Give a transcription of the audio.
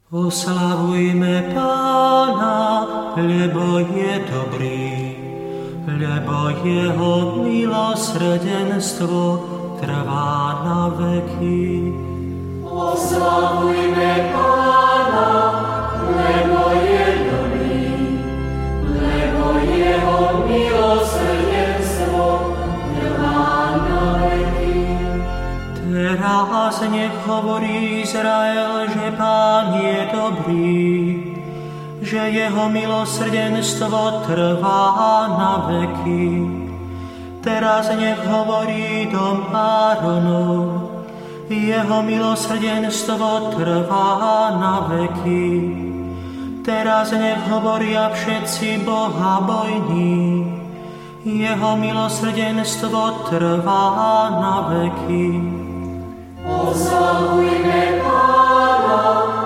Oslavujme Pána, lebo je dobrý, lebo jeho milosrdenstvo trvá na veky. Oslavujme Pána, lebo je dobrý, lebo jeho milosrdenstvo trvá na veky. Teraz nech hovorí Izrael, že Pán je dobrý, že jeho milosrdenstvo trvá na veky. Teraz nech hovorí dom Áronov, jeho milosrdenstvo trvá na veky. Teraz nech hovoria všetci Boha bojní, jeho milosrdenstvo trvá na veky. Oslavujme Pána,